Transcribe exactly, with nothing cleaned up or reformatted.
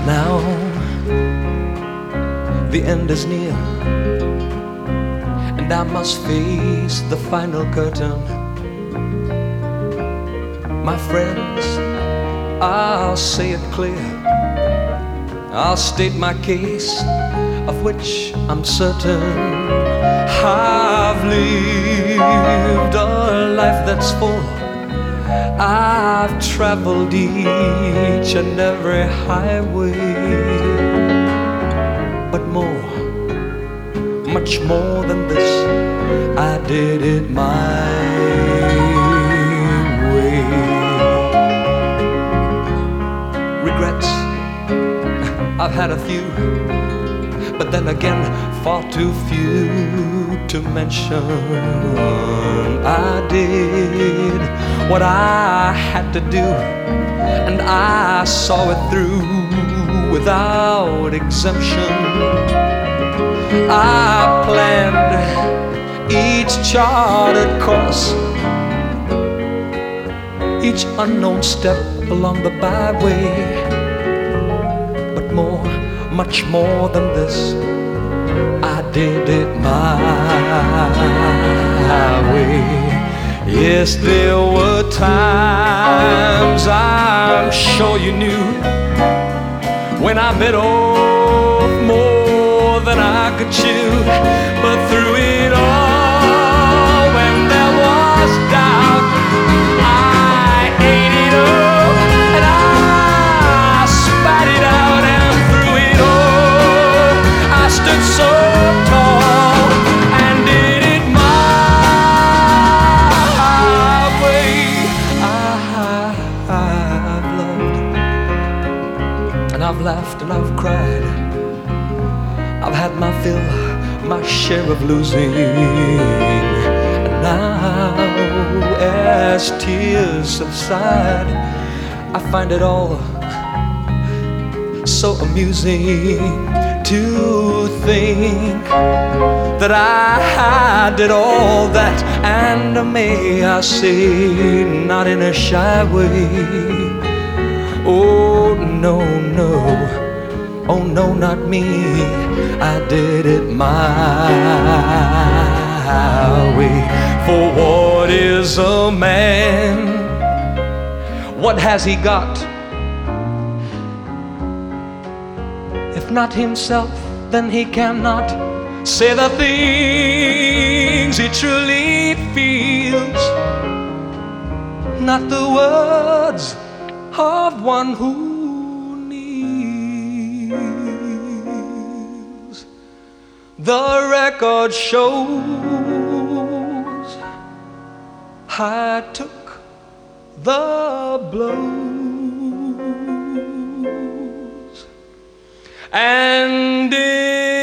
Now the end is near, and I must face the final curtain. My friends, I'll say it clear, I'll state my case, of which I'm certain. I've lived a life that's full, I've traveled each and every highway, but more, much more than this, I did it my way. Regrets, I've had a few, but then again, far too few to mention. I did what I had to do, and I saw it through without exemption. I planned each charted course, each unknown step along the byway, but more, much more than this, I did it my way. Yes, there were times, I'm sure you knew, when I bit off more than I could chew. But through it all, when there was doubt, I ate it up and I spat it out. And through it all, I stood so tall and did it my way. I've loved and I've laughed and I've cried. I've had my fill, my share of losing. And now, as tears subside, I find it all so amusing to think that I did all that, and may I say, not in a shy way. Oh no, no, oh no, not me, I did it my way. For what is a man? What has he got? If not himself, then he cannot say the things he truly feels, not the words of one who the record shows I took the blows and did